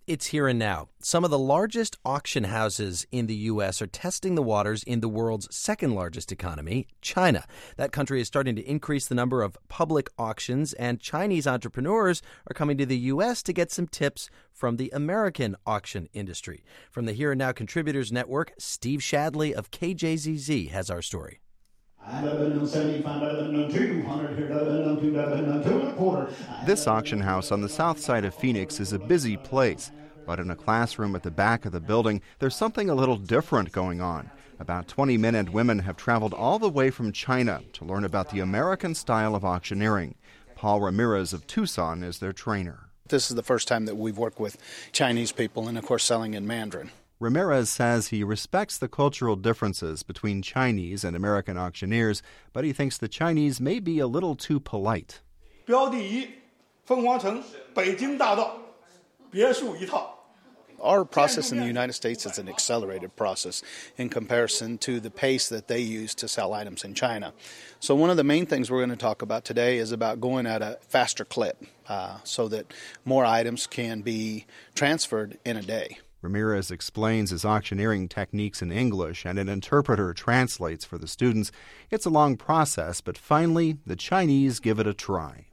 It's here and now. Some of the largest auction houses in the U.S. are testing the waters in the world's second largest economy, China. That country is starting to increase the number of public auctions, and Chinese entrepreneurs are coming to the U.S. to get some tips from the American auction industry. From the Here and Now Contributors Network, Steve Shadley of KJZZ has our story. This auction house on the south side of Phoenix is a busy place, but in a classroom at the back of the building, there's something a little different going on. About 20 men and women have traveled all the way from China to learn about the American style of auctioneering. Paul Ramirez of Tucson is their trainer. This is the first time that we've worked with Chinese people and, of course, selling in Mandarin. Ramirez says he respects the cultural differences between Chinese and American auctioneers, but he thinks the Chinese may be a little too polite. Our process in the United States is an accelerated process in comparison to the pace that they use to sell items in China. So one of the main things we're going to talk about today is about going at a faster clip so that more items can be transferred in a day. Ramirez explains his auctioneering techniques in English, and an interpreter translates for the students. It's a long process, but finally, the Chinese give it a try.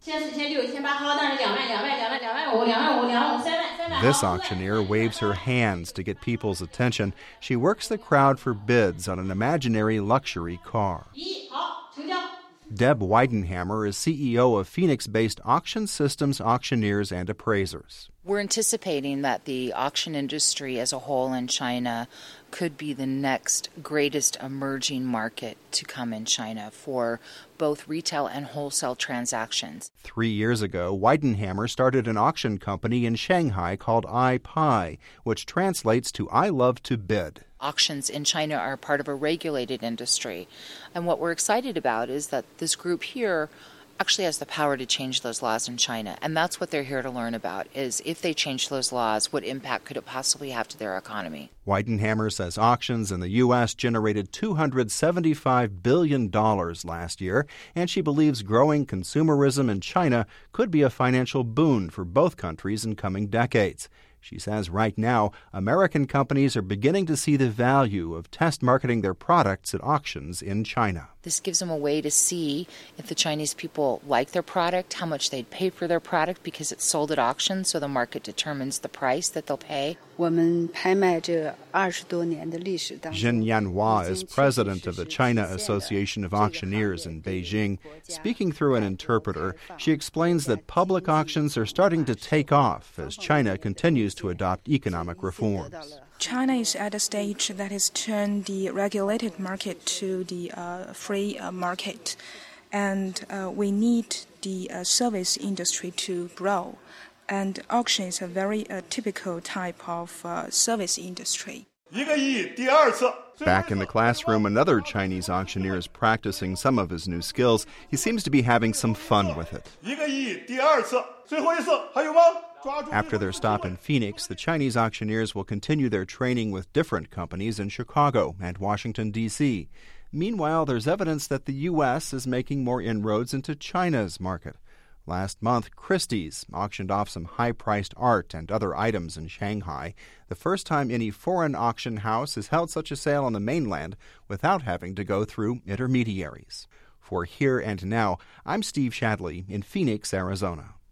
This auctioneer waves her hands to get people's attention. She works the crowd for bids on an imaginary luxury car. Deb Weidenhammer is CEO of Phoenix-based Auction Systems Auctioneers and Appraisers. We're anticipating that the auction industry as a whole in China could be the next greatest emerging market to come in China for both retail and wholesale transactions. 3 years ago, Weidenhammer started an auction company in Shanghai called iPie, which translates to I love to bid. Auctions in China are part of a regulated industry. And what we're excited about is that this group here actually has the power to change those laws in China. And that's what they're here to learn about, is if they change those laws, what impact could it possibly have to their economy? Weidenhammer says auctions in the U.S. generated $275 billion last year, and she believes growing consumerism in China could be a financial boon for both countries in coming decades. She says right now, American companies are beginning to see the value of test marketing their products at auctions in China. This gives them a way to see if the Chinese people like their product, how much they'd pay for their product because it's sold at auction, so the market determines the price that they'll pay. Zhen Yanhua is president of the China Association of Auctioneers in Beijing. Speaking through an interpreter, she explains that public auctions are starting to take off as China continues to adopt economic reforms. China is at a stage that has turned the regulated market to the free market, and we need the service industry to grow. And auction is a very typical type of service industry. Back in the classroom, another Chinese auctioneer is practicing some of his new skills. He seems to be having some fun with it. After their stop in Phoenix, the Chinese auctioneers will continue their training with different companies in Chicago and Washington, D.C. Meanwhile, there's evidence that the U.S. is making more inroads into China's market. Last month, Christie's auctioned off some high-priced art and other items in Shanghai, the first time any foreign auction house has held such a sale on the mainland without having to go through intermediaries. For Here and Now, I'm Steve Shadley in Phoenix, Arizona.